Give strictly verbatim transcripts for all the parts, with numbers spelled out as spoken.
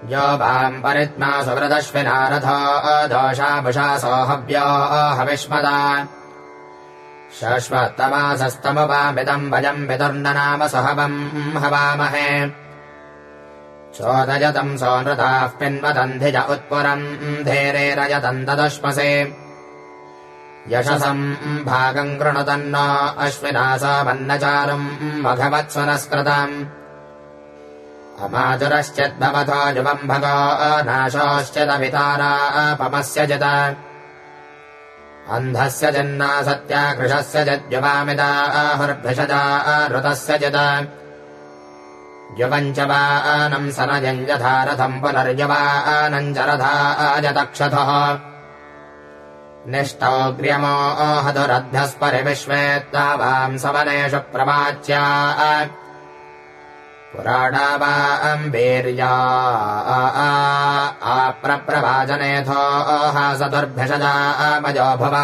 यो वाम् परित्मा सुवृदश्विना रथो दोषाभुषा सोहव्यो हविष्मदा शश्वत्तमासस्तमुपामिदम् भजम् विदुर्ननाम सुहवम् हवामहे चोदयतम् सोनृताः पिन्वदन्धिज उत्पुरम् धीरे रजतम् तदुष्मसे यशसम् भागम् कृणुतन्न अश्विनासावन्नचारुम् मघवत्सुनस्कृतम् अमातुरश्चिद्भवतो युवम् भगो नाशोश्चिदवितारापमस्य जित अन्धस्य जिन्ना सत्या कृशस्य जिद्युवामिदा आहुर्भिषजा ऋतस्य जित युवम् च वानम् सनयम् यथा रथम् पुनर्युवानम् च रथा अजतक्षथः निष्टौग्र्यमो हधुरद्भ्यस्परिविश्वे त्वावाम् सवनेषु प्रवाच्या पुराणा वाम् वीर्या आप्रप्रवाजनेथो हासदुर्भिषजा मजो भुवा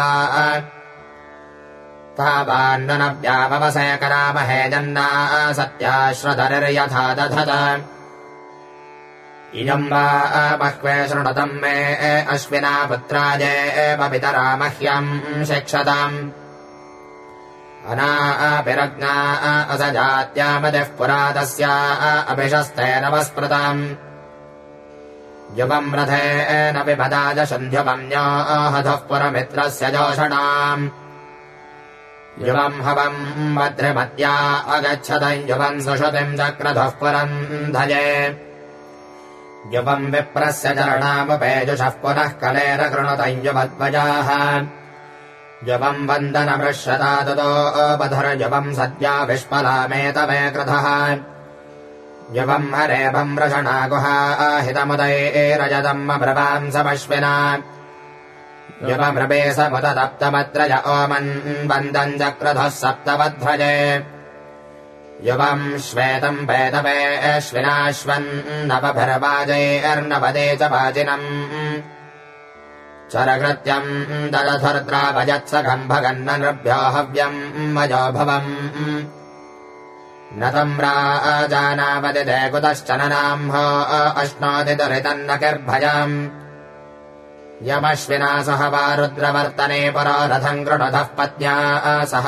तावान्नव्याववसे करामहे जन्ना सत्याश्वतरिर्यथा दधत इयम् वा बह्वे शृणुतम् मे अश्विना पुत्राये एव पितरा मह्यम् शिक्षताम् अनापिरज्ञा असजात्यामदिः पुरा तस्या अभिशस्तेनवस्पृताम् युवम् रथेन विभदाय सन्ध्युपम्यो हधुः पुरमित्रस्य जोषणाम् युवम् हवम् भद्रमत्या अगच्छतम् युवम् सुषुतिम् चक्रधुः पुरम् धये युवम् विप्रस्य चरणामुपेजुषः पुनः कलेन कृणुतम् युवद्वजाः युवम् वन्दनमृष्यता ततो बधुर्युवम् सद्या विष्पलामेतवे कृतः युवम् हरेभम् वृषणा गुहाहितमुदैरजतम् अब्रवाम् समश्विना युवमृभे समुदतप्तमत्रय ओमन् वन्दम् चक्रधुः सप्तवध्वजे युवम् श्वेतम् वेदवे अश्विनाश्वन्नवभिर्वाजैर्नवदे च वाजिनम् चरकृत्यम् ददधुर्द्राभजत्सखम् भगन्न नृभ्यो हव्यम् मजो भवम् न तम् राजानावदिते कुतश्चन नाम्हो अश्नोति दुरितन्न किर्भयम् यमश्विना सह वा रुद्रवर्तने परो रथम् कृणुतः पत्न्या सह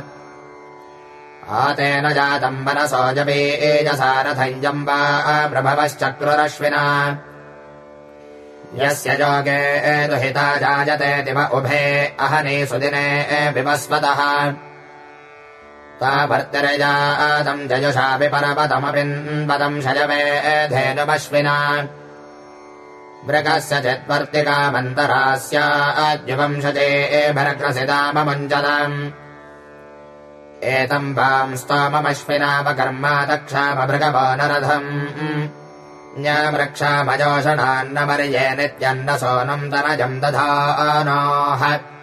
आतेन जातम् मनसो जबीजसा रथम् जम्बा प्रभवश्चक्रुरश्विना यस्य योगे दुहिता जायते दिव उभे अहने सुदिने विवस्वतः ताभर्तिर्जातम् जजुषा विपरपदमपिन्वदम् शयवे धेनुमश्विना मृगस्य चिद्वर्तिकामन्तरास्याद्युवम् शजे भरग्रसिदाममुञ्जतम् एतम् वाम् स्तोममश्विनावकर्मा दक्षामभृगवो नरथम् न्यामृक्षामजोषणान्नवर्ये नित्यन्न सोनम् तनजम् दधानोः